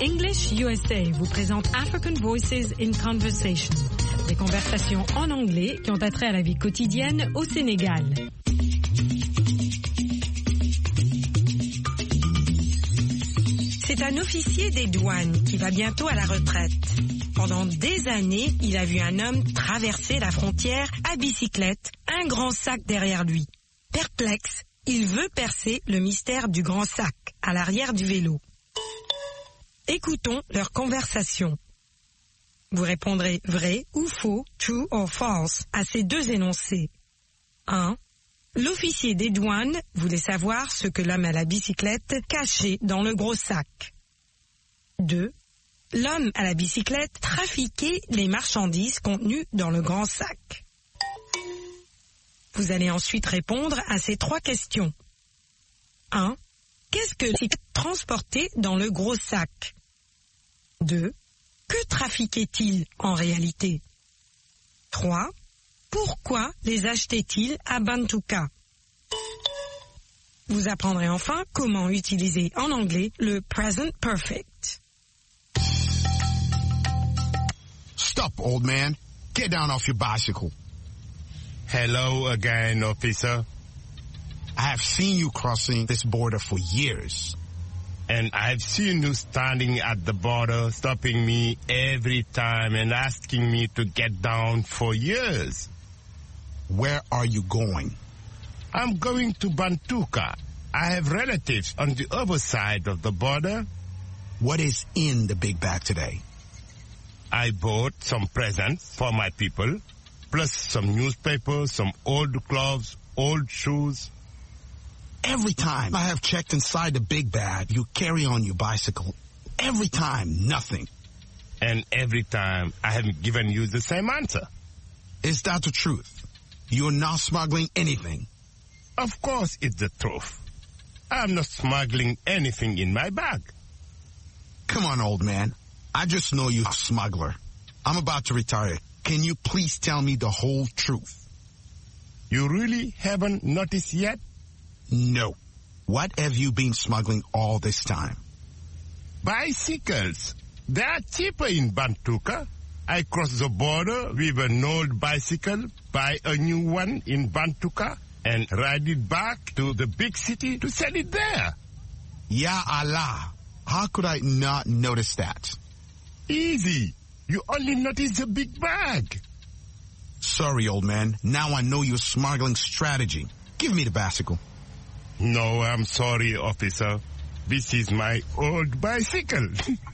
English USA vous présente African Voices in Conversation, des conversations en anglais qui ont attrait à la vie quotidienne au Sénégal. C'est un officier des douanes qui va bientôt à la retraite. Pendant des années, il a vu un homme traverser la frontière à bicyclette, un grand sac derrière lui. Perplexe, il veut percer le mystère du grand sac à l'arrière du vélo. Écoutons leur conversation. Vous répondrez vrai ou faux, true or false, à ces deux énoncés. 1. L'officier des douanes voulait savoir ce que l'homme à la bicyclette cachait dans le gros sac. 2. L'homme à la bicyclette trafiquait les marchandises contenues dans le grand sac. Vous allez ensuite répondre à ces trois questions. 1. Qu'est-ce que l'homme transportait dans le gros sac? 2. Que trafiquait-il en réalité? 3. Pourquoi les achetait-il à Bantuka? Vous apprendrez enfin comment utiliser en anglais le present perfect. Stop, old man. Get down off your bicycle. Hello again, officer. I have seen you crossing this border for years. And I've seen you standing at the border, stopping me every time and asking me to get down for years. Where are you going? I'm going to Bantuka. I have relatives on the other side of the border. What is in the big bag today? I bought some presents for my people, plus some newspapers, some old clothes, old shoes. Every time I have checked inside the big bag, you carry on your bicycle. Every time, nothing. And every time I have given you the same answer. Is that the truth? You're not smuggling anything? Of course it's the truth. I'm not smuggling anything in my bag. Come on, old man. I just know you're a smuggler. I'm about to retire. Can you please tell me the whole truth? You really haven't noticed yet? No. What have you been smuggling all this time? Bicycles. They are cheaper in Bantuka. I cross the border with an old bicycle, buy a new one in Bantuka, and ride it back to the big city to sell it there. Ya Allah. How could I not notice that? Easy. You only notice the big bag. Sorry, old man. Now I know your smuggling strategy. Give me the bicycle. No, I'm sorry, officer. This is my old bicycle.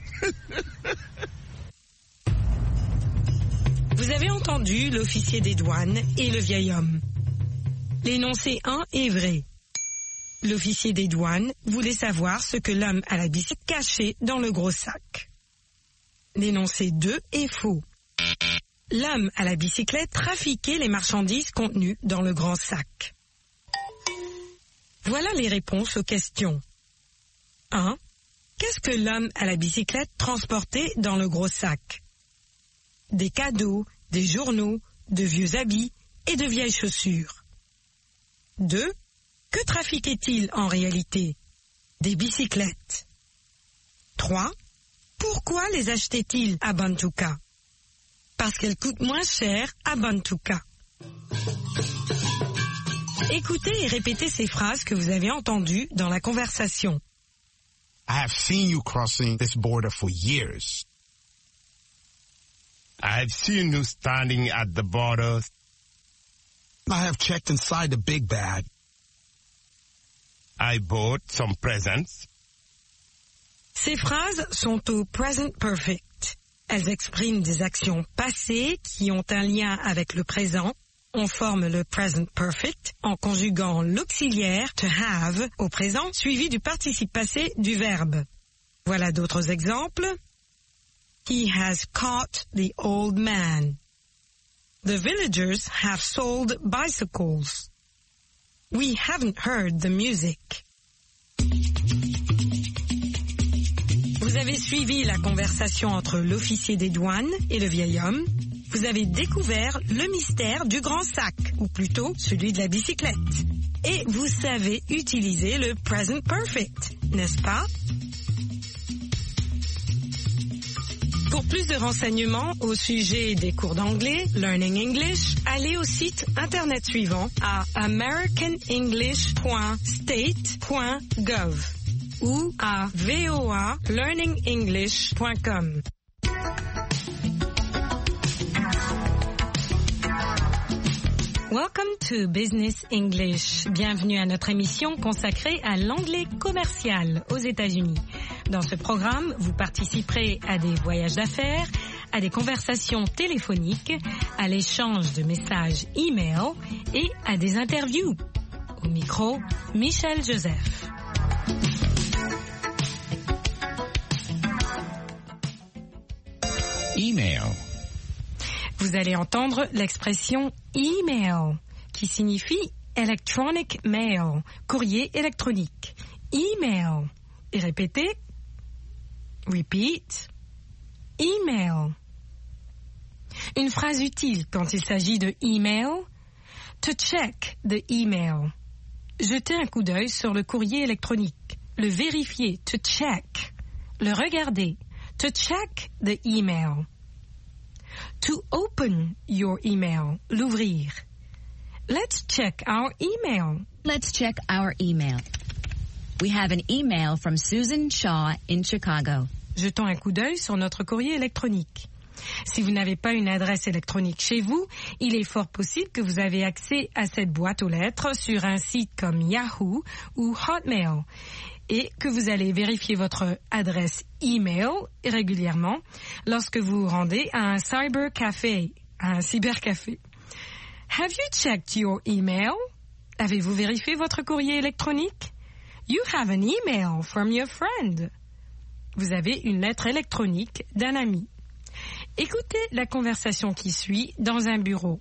Vous avez entendu l'officier des douanes et le vieil homme. L'énoncé 1 est vrai. L'officier des douanes voulait savoir ce que l'homme à la bicyclette cachait dans le gros sac. L'énoncé 2 est faux. L'homme à la bicyclette trafiquait les marchandises contenues dans le grand sac. Voilà les réponses aux questions. 1. Qu'est-ce que l'homme à la bicyclette transportait dans le gros sac? Des cadeaux, des journaux, de vieux habits et de vieilles chaussures. 2. Que trafiquait-il en réalité? Des bicyclettes. 3. Pourquoi les achetait-il à Bantuka? Parce qu'elles coûtent moins cher à Bantuka. Écoutez et répétez ces phrases que vous avez entendues dans la conversation. I have seen you crossing this border for years. I've seen you standing at the border. I have checked inside the big bag. I bought some presents. Ces phrases sont au present perfect. Elles expriment des actions passées qui ont un lien avec le présent. On forme le present perfect en conjuguant l'auxiliaire to have au présent suivi du participe passé du verbe. Voilà d'autres exemples. He has caught the old man. The villagers have sold bicycles. We haven't heard the music. Vous avez suivi la conversation entre l'officier des douanes et le vieil homme. Vous avez découvert le mystère du grand sac, ou plutôt celui de la bicyclette. Et vous savez utiliser le present perfect, n'est-ce pas? Pour plus de renseignements au sujet des cours d'anglais, Learning English, allez au site internet suivant à americanenglish.state.gov ou à voalearningenglish.com. Welcome to Business English. Bienvenue à notre émission consacrée à l'anglais commercial aux États-Unis. Dans ce programme, vous participerez à des voyages d'affaires, à des conversations téléphoniques, à l'échange de messages e-mail et à des interviews. Au micro, Michel Joseph. Email. Vous allez entendre l'expression email, qui signifie electronic mail, courrier électronique. Email. Et répétez. Repeat. Email. Une phrase utile quand il s'agit de email. To check the email. Jeter un coup d'œil sur le courrier électronique. Le vérifier. To check. Le regarder. To check the email. To open your email. L'ouvrir. Let's check our email. Let's check our email. We have an email from Susan Shaw in Chicago. Jetons un coup d'œil sur notre courrier électronique. Si vous n'avez pas une adresse électronique chez vous, il est fort possible que vous avez accès à cette boîte aux lettres sur un site comme Yahoo ou Hotmail et que vous allez vérifier votre adresse email régulièrement lorsque vous vous rendez à un cybercafé. Have you checked your email? Avez-vous vérifié votre courrier électronique? You have an email from your friend. Vous avez une lettre électronique d'un ami. Écoutez la conversation qui suit dans un bureau.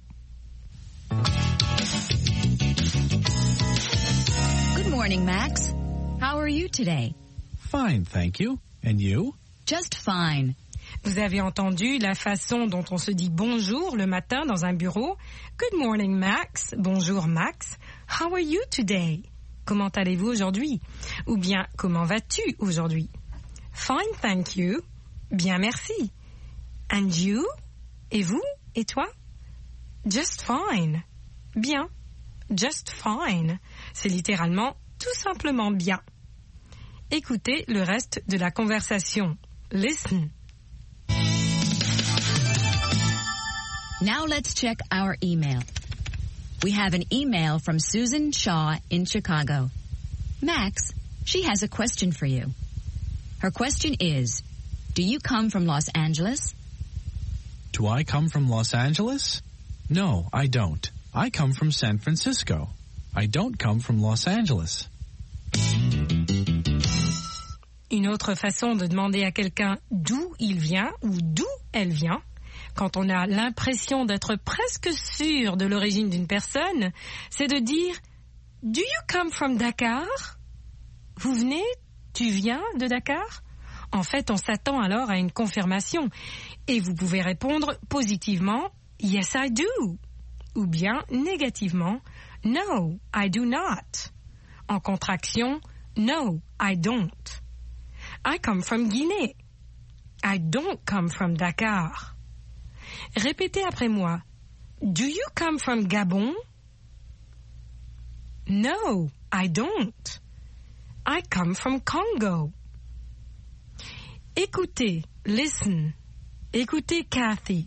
Good morning, Max. How are you today? Fine, thank you. And you? Just fine. Vous avez entendu la façon dont on se dit bonjour le matin dans un bureau. Good morning, Max. Bonjour, Max. How are you today? Comment allez-vous aujourd'hui? Ou bien, comment vas-tu aujourd'hui? Fine, thank you. Bien, merci. And you? Et vous? Et toi? Just fine. Bien. Just fine. C'est littéralement tout simplement bien. Écoutez le reste de la conversation. Listen. Now let's check our email. We have an email from Susan Shaw in Chicago. Max, she has a question for you. Her question is, do you come from Los Angeles? Do I come from Los Angeles? No, I don't. I come from San Francisco. I don't come from Los Angeles. Une autre façon de demander à quelqu'un d'où il vient ou d'où elle vient, quand on a l'impression d'être presque sûr de l'origine d'une personne, c'est de dire « Do you come from Dakar ?» Vous venez, tu viens de Dakar? En fait, on s'attend alors à une confirmation et vous pouvez répondre positivement « Yes, I do » ou bien négativement « No, I do not ». En contraction « No, I don't ». I come from Guinée. I don't come from Dakar. Répétez après moi. Do you come from Gabon? No, I don't. I come from Congo. Écoutez, listen. Écoutez Kathy.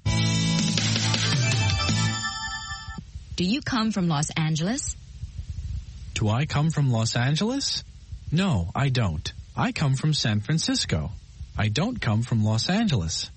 Do you come from Los Angeles? Do I come from Los Angeles? No, I don't. I come from San Francisco. I don't come from Los Angeles.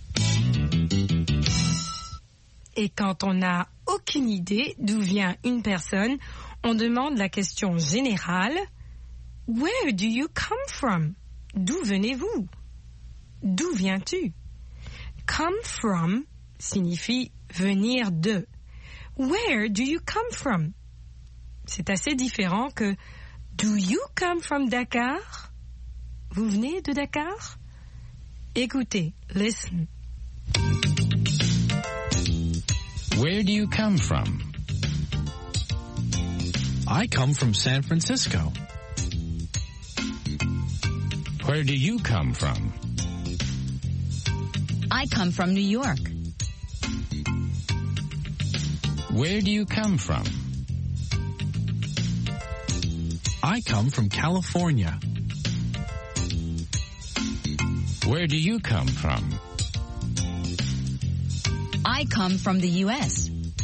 Et quand on n'a aucune idée d'où vient une personne, on demande la question générale « Where do you come from ?» D'où venez-vous? D'où viens-tu? Come from signifie venir de. Where do you come from? C'est assez différent que Do you come from Dakar? Vous venez de Dakar? Écoutez, listen. Where do you come from? I come from San Francisco. Where do you come from? I come from New York. Where do you come from? I come from California. Where do you come from? I come from the U.S.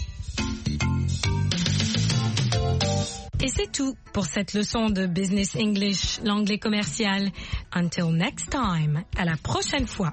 Et c'est tout pour cette leçon de Business English, l'anglais commercial. Until next time, à la prochaine fois.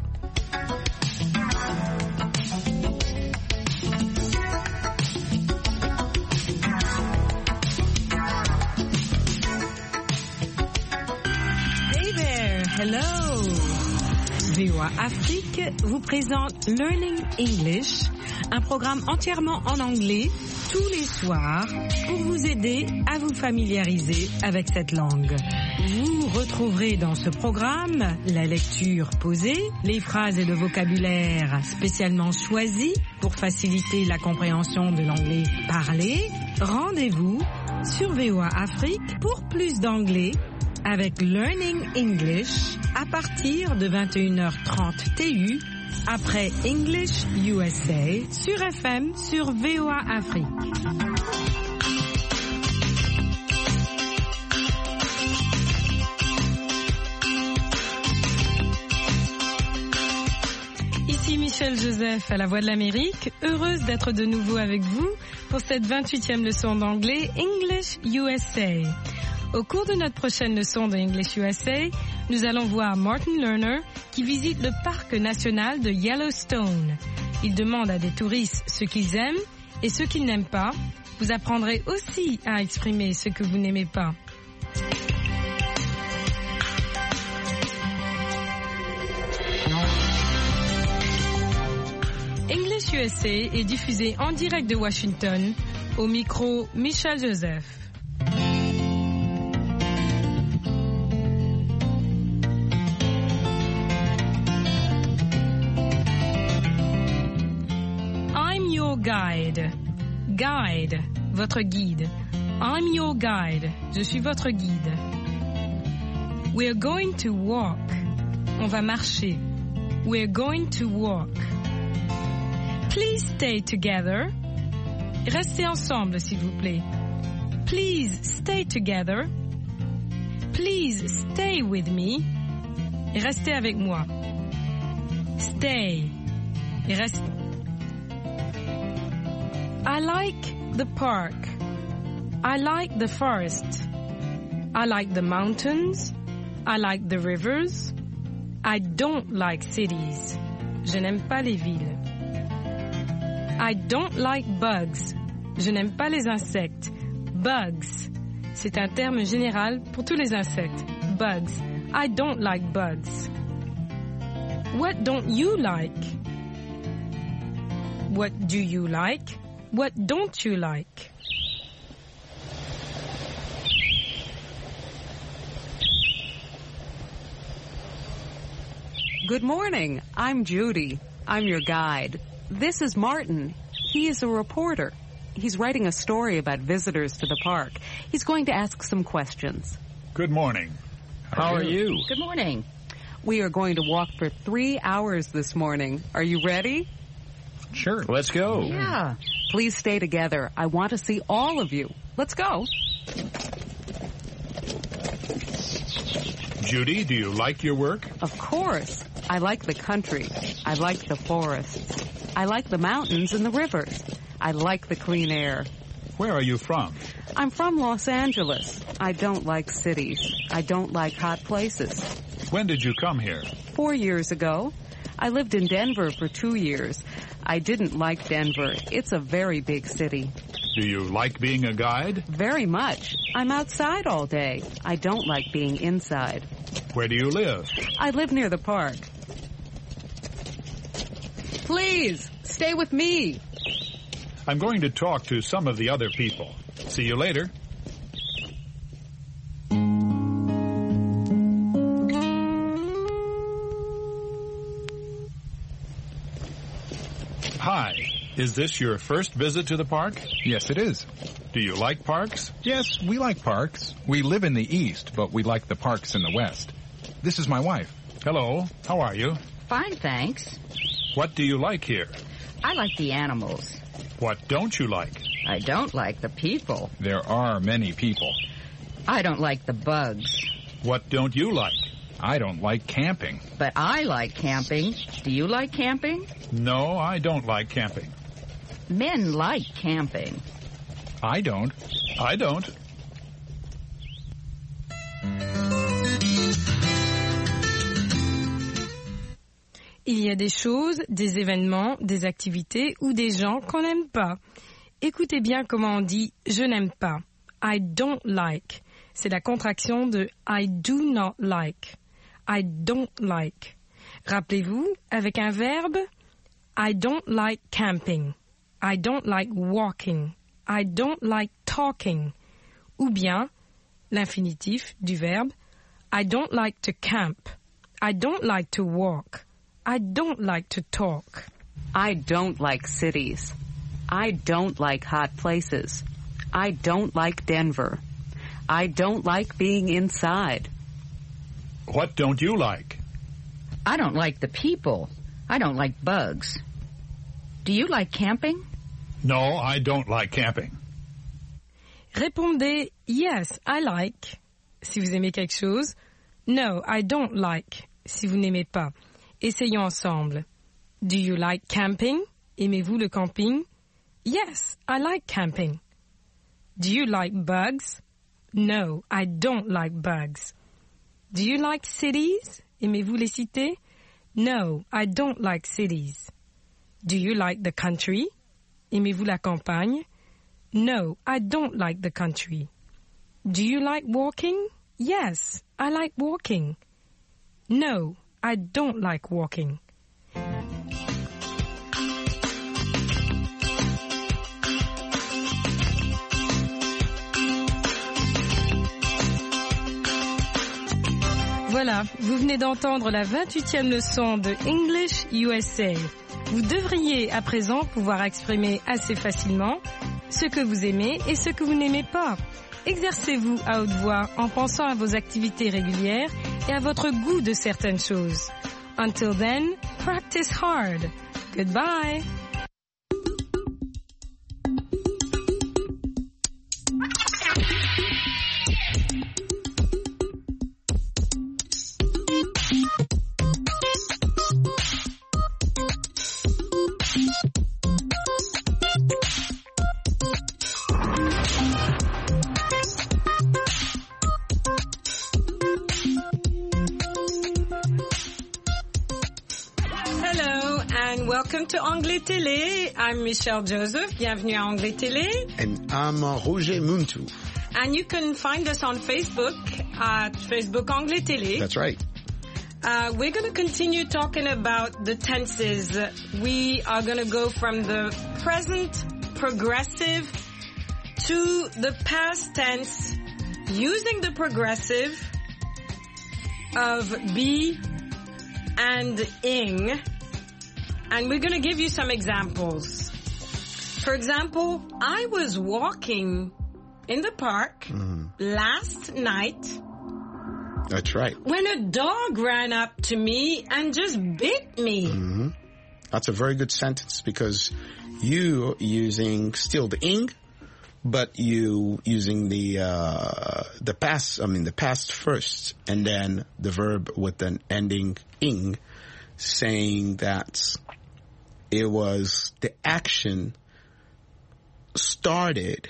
Hey there, hello. VOA Afrique vous présente Learning English, un programme entièrement en anglais tous les soirs pour vous aider à vous familiariser avec cette langue. Vous retrouverez dans ce programme la lecture posée, les phrases et le vocabulaire spécialement choisis pour faciliter la compréhension de l'anglais parlé. Rendez-vous sur VOA Afrique pour plus d'anglais avec Learning English à partir de 21h30 TU après English USA sur FM sur VOA Afrique. Ici Michel Joseph à la Voix de l'Amérique, heureuse d'être de nouveau avec vous pour cette 28e leçon d'anglais English USA. Au cours de notre prochaine leçon de English USA, nous allons voir Martin Lerner qui visite le parc national de Yellowstone. Il demande à des touristes ce qu'ils aiment et ce qu'ils n'aiment pas. Vous apprendrez aussi à exprimer ce que vous n'aimez pas. English USA est diffusé en direct de Washington. Au micro, Michel Joseph. Guide, votre guide. I'm your guide. Je suis votre guide. We're going to walk. On va marcher. We're going to walk. Please stay together. Restez ensemble, s'il vous plaît. Please stay together. Please stay with me. Restez avec moi. Stay. Restez. I like the park. I like the forest. I like the mountains. I like the rivers. I don't like cities. Je n'aime pas les villes. I don't like bugs. Je n'aime pas les insectes. Bugs. C'est un terme général pour tous les insectes. Bugs. I don't like bugs. What don't you like? What do you like? What don't you like? Good morning. I'm Judy. I'm your guide. This is Martin. He is a reporter. He's writing a story about visitors to the park. He's going to ask some questions. Good morning. How are you? Good morning. We are going to walk for 3 hours this morning. Are you ready? Sure. Let's go. Yeah. Please stay together. I want to see all of you. Let's go. Judy, do you like your work? Of course. I like the country. I like the forests. I like the mountains and the rivers. I like the clean air. Where are you from? I'm from Los Angeles. I don't like cities. I don't like hot places. When did you come here? 4 years ago. I lived in Denver for 2 years. I didn't like Denver. It's a very big city. Do you like being a guide? Very much. I'm outside all day. I don't like being inside. Where do you live? I live near the park. Please, stay with me. I'm going to talk to some of the other people. See you later. Hi. Is this your first visit to the park? Yes, it is. Do you like parks? Yes, we like parks. We live in the east, but we like the parks in the west. This is my wife. Hello. How are you? Fine, thanks. What do you like here? I like the animals. What don't you like? I don't like the people. There are many people. I don't like the bugs. What don't you like? I don't like camping. But I like camping. Do you like camping? No, I don't like camping. Men like camping. I don't. I don't. Il y a des choses, des événements, des activités ou des gens qu'on n'aime pas. Écoutez bien comment on dit « je n'aime pas ». I don't like. C'est la contraction de I do not like. I don't like. Rappelez-vous, avec un verbe, I don't like camping. I don't like walking. I don't like talking. Ou bien, l'infinitif du verbe, I don't like to camp. I don't like to walk. I don't like to talk. I don't like cities. I don't like hot places. I don't like Denver. I don't like being inside. What don't you like? I don't like the people. I don't like bugs. Do you like camping? No, I don't like camping. Répondez yes, I like si vous aimez quelque chose. No, I don't like si vous n'aimez pas. Essayons ensemble. Do you like camping? Aimez-vous le camping? Yes, I like camping. Do you like bugs? No, I don't like bugs. Do you like cities? Aimez-vous les cités? No, I don't like cities. Do you like the country? Aimez-vous la campagne? No, I don't like the country. Do you like walking? Yes, I like walking. No, I don't like walking. Voilà, vous venez d'entendre la 28e leçon de English USA. Vous devriez à présent pouvoir exprimer assez facilement ce que vous aimez et ce que vous n'aimez pas. Exercez-vous à haute voix en pensant à vos activités régulières et à votre goût de certaines choses. Until then, practice hard. Goodbye. Welcome to Anglais Télé. I'm Michelle Joseph. Bienvenue à Anglais Télé. And I'm Roger Muntu. And you can find us on Facebook at Facebook Anglais Télé. That's right. We're going to continue talking about the tenses. We are going to go from the present progressive to the past tense using the progressive of be and ing. And we're going to give you some examples. For example, I was walking in the park last night. That's right. When a dog ran up to me and just bit me. Mm-hmm. That's a very good sentence because you using still the ing, but you using the past first, and then the verb with an ending ing, saying that it was the action started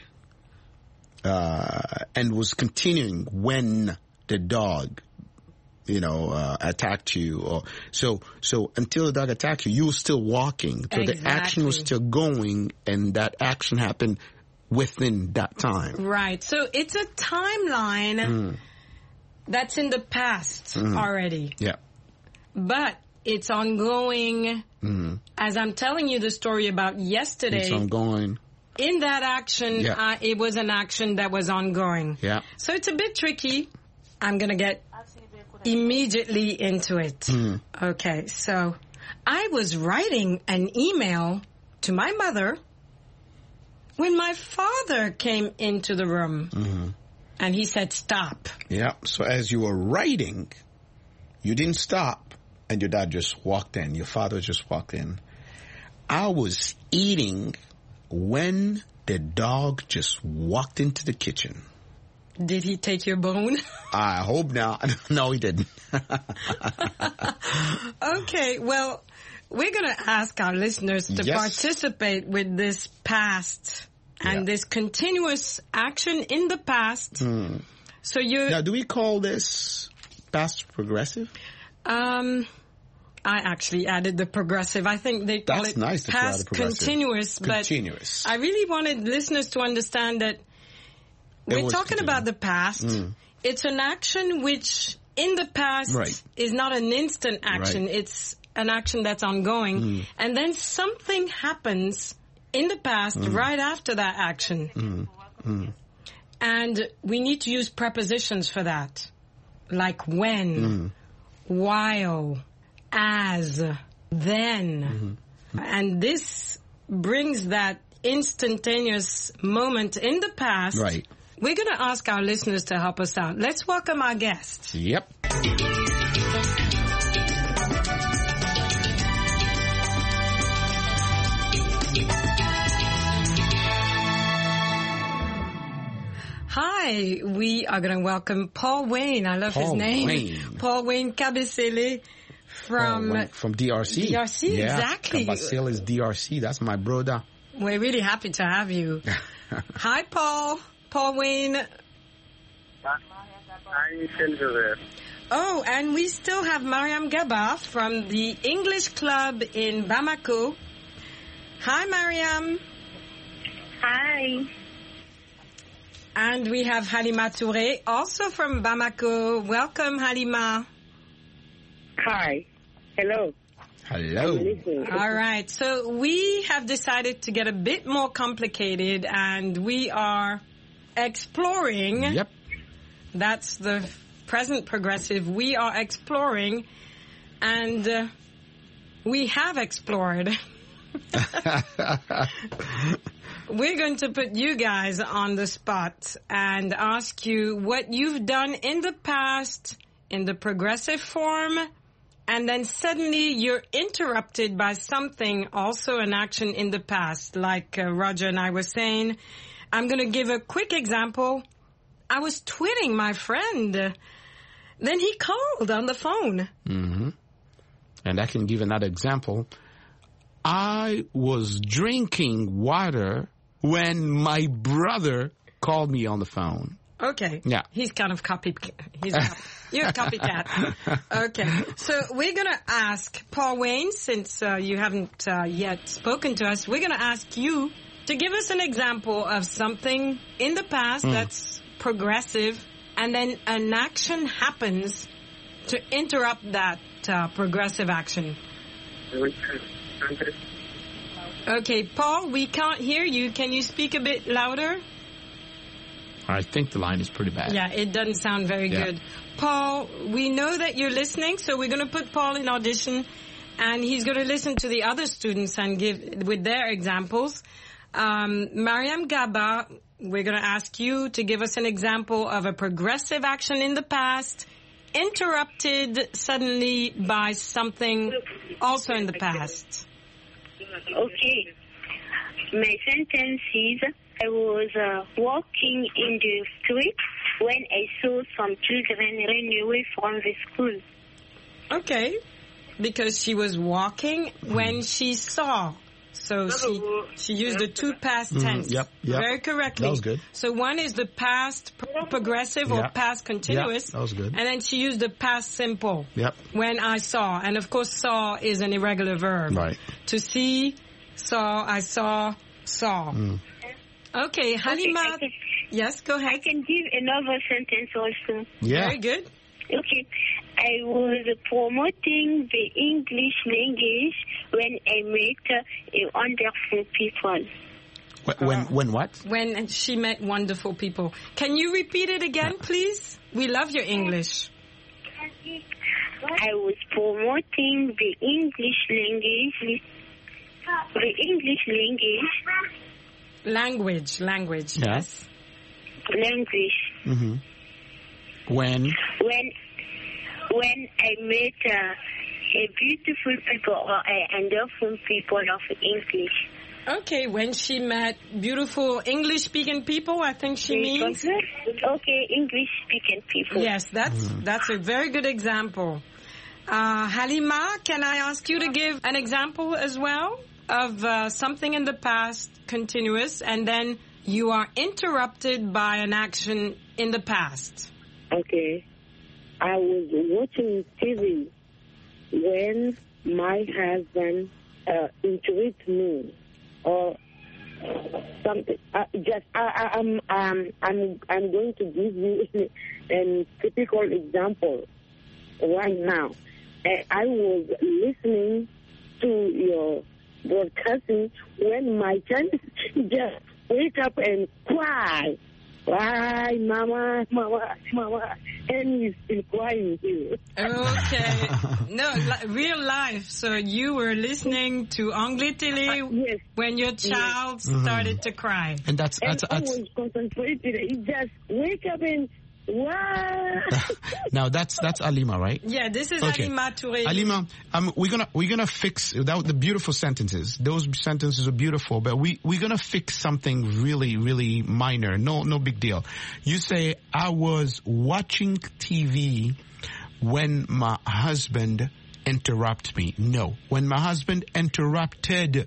and was continuing when the dog, attacked you. Or so until the dog attacked you, you were still walking. So exactly. The action was still going, and that action happened within that time. Right. So it's a timeline that's in the past already. Yeah. But it's ongoing. As I'm telling you the story about yesterday. It's ongoing. In that action, it was an action that was ongoing. Yeah. So it's a bit tricky. I'm going to get immediately into it. Okay, so I was writing an email to my mother when my father came into the room. And he said, stop. Yeah, so as you were writing, you didn't stop. and your dad just walked in, your father just walked in. I was eating when the dog just walked into the kitchen. Did he take your bone? I hope not. No, he didn't. Okay, well, we're going to ask our listeners to participate with this past and this continuous action in the past. So now, do we call this past progressive? I actually added the progressive. I think they call it nice past continuous. Continuous. But I really wanted listeners to understand that we're talking about the past. It's an action which, in the past, is not an instant action. Right. It's an action that's ongoing. And then something happens in the past right after that action. And we need to use prepositions for that. Like when, while, as, then. And this brings that instantaneous moment in the past. Right. We're going to ask our listeners to help us out. Let's welcome our guest. Yep. Hi, we are going to welcome Paul Wayne. I love his name. Wayne. Paul Wayne Kabasele from DRC. DRC, exactly. Kabasele is DRC. That's my brother. We're really happy to have you. Hi, Paul. Paul Wayne. I'm Silver. Oh, and we still have Mariam Gaba from the English Club in Bamako. Hi, Mariam. Hi. And we have Halima Touré, also from Bamako. Welcome, Halima. Hi. Hello. Hello. All right. So we have decided to get a bit more complicated, and we are exploring. Yep. That's the present progressive. We are exploring, and we have explored. We're going to put you guys on the spot and ask you what you've done in the past in the progressive form, and then suddenly you're interrupted by something, also an action in the past, like Roger and I were saying. I'm going to give a quick example. I was twitting my friend. Then he called on the phone. And I can give another example. I was drinking water when my brother called me on the phone. Okay. Yeah. He's kind of you're a copycat. Okay. So we're going to ask Paul Wayne, since you haven't yet spoken to us, we're going to ask you to give us an example of something in the past that's progressive, and then an action happens to interrupt that progressive action. Okay, Paul, we can't hear you. Can you speak a bit louder? I think the line is pretty bad. Yeah, it doesn't sound very good. Paul, we know that you're listening, so we're going to put Paul in audition, and he's going to listen to the other students and give with their examples. Mariam Gaba, we're going to ask you to give us an example of a progressive action in the past, interrupted suddenly by something also in the past. Okay. My sentence is, I was walking in the street when I saw some children run away from the school. Okay. Because she was walking when she saw. So she used the two past tense. Yep. Very correctly. That was good. So one is the past progressive or past continuous. That was good. And then she used the past simple. Yep. When I saw. And of course saw is an irregular verb. Right. To see, saw, I saw. Okay, Halima. Okay, yes, go ahead. I can give another sentence also. Yeah. Very good. Okay. I was promoting the English language when I met wonderful people. When what? When she met wonderful people. Can you repeat it again, please? We love your English. I was promoting the English language. Language. Yeah. Yes. Language. When When I met a beautiful people or a wonderful people of English. Okay, when she met beautiful English-speaking people, I think she means. Okay, English-speaking people. Yes, that's a very good example. Halima, can I ask you to give an example as well of something in the past, continuous, and then you are interrupted by an action in the past? Okay. I was watching TV when my husband interrupted me or something. I'm going to give you a typical example right now. I was listening to your broadcasting when my child just wake up and cry. Why, mama, and he's still crying too. Okay. No, real life. So you were listening to Anglais Télé yes. when your child started to cry. And that's I was concentrated. He just wake up and wow. Now that's Alima, right? Yeah, this is okay. Alima Touré. Alima, we're gonna fix the beautiful sentences. Those sentences are beautiful, but we're gonna fix something really, really minor. No big deal. You say, I was watching TV when my husband interrupted me. No, when my husband interrupted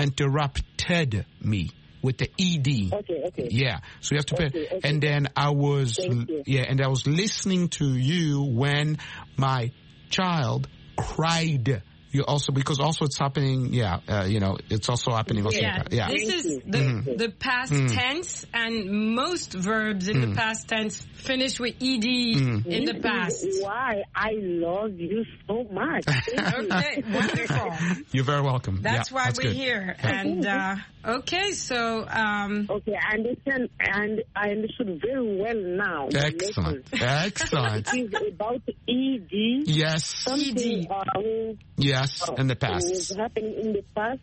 me. With the ED. Okay. Yeah. So you have to pay. And then I was listening to you when my child cried. You also, because also it's happening, it's also happening. Also, yeah. This is the past tense, and most verbs in the past tense finish with ED in the past. Why I love you so much. Okay, wonderful. You're very welcome. That's why we're good. here. And, okay, so... Okay, I understand, and I understood very well now. Excellent. Excellent. It is about ED. Yes. Something, yes, in the past. It was happening in the past.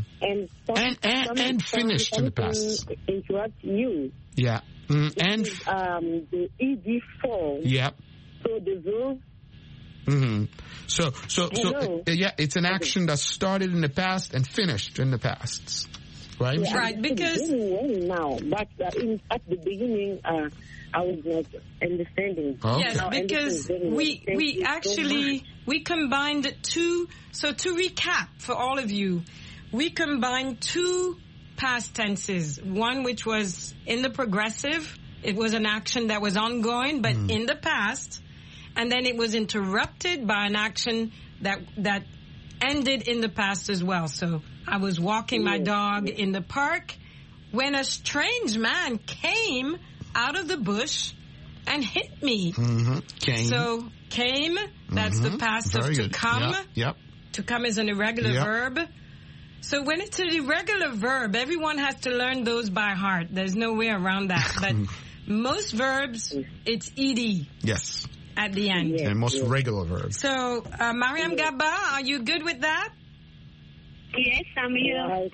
And finished in the past. Interrupt you. Yeah. And the ED form. Yep. So the verb. So it's an action that started in the past and finished in the past, right? Yeah, right, because now, but at the beginning, I was not understanding. Okay. Yes, because we actually we combined two. So to recap for all of you, we combined two past tenses. One which was in the progressive. It was an action that was ongoing, but in the past. And then it was interrupted by an action that ended in the past as well. So I was walking my dog in the park when a strange man came out of the bush and hit me. Came. So came, that's the past Very of to good. come. Yep. To come is an irregular verb. So when it's an irregular verb, everyone has to learn those by heart. There's no way around that. But most verbs, it's ED. Yes. At the end. Yes, and most regular verbs. So, Mariam Gaba, are you good with that? Yes, I'm here.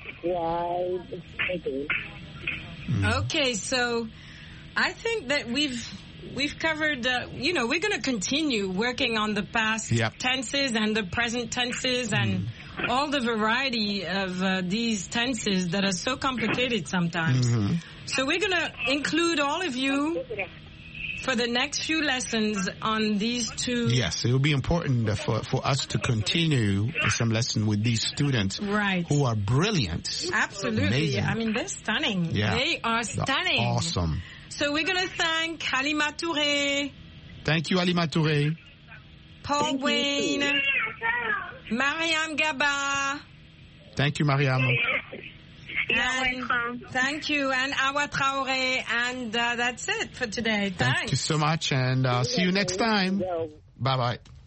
Okay, so I think that we've covered, we're going to continue working on the past tenses and the present tenses and all the variety of these tenses that are so complicated sometimes. So we're going to include all of you for the next few lessons on these two. Yes, it will be important for us to continue some lesson with these students who are brilliant. Absolutely. Amazing. I mean, they're stunning. Yeah. They are stunning. They're awesome. So we're going to thank Halima Touré. Thank you, Halima Touré. Paul Wayne. Mariam Gaba. Thank you, Mariam. You're welcome. Thank you, and Awa Traoré, and that's it for today. Thanks. Thank you so much, and see you next time. Bye-bye.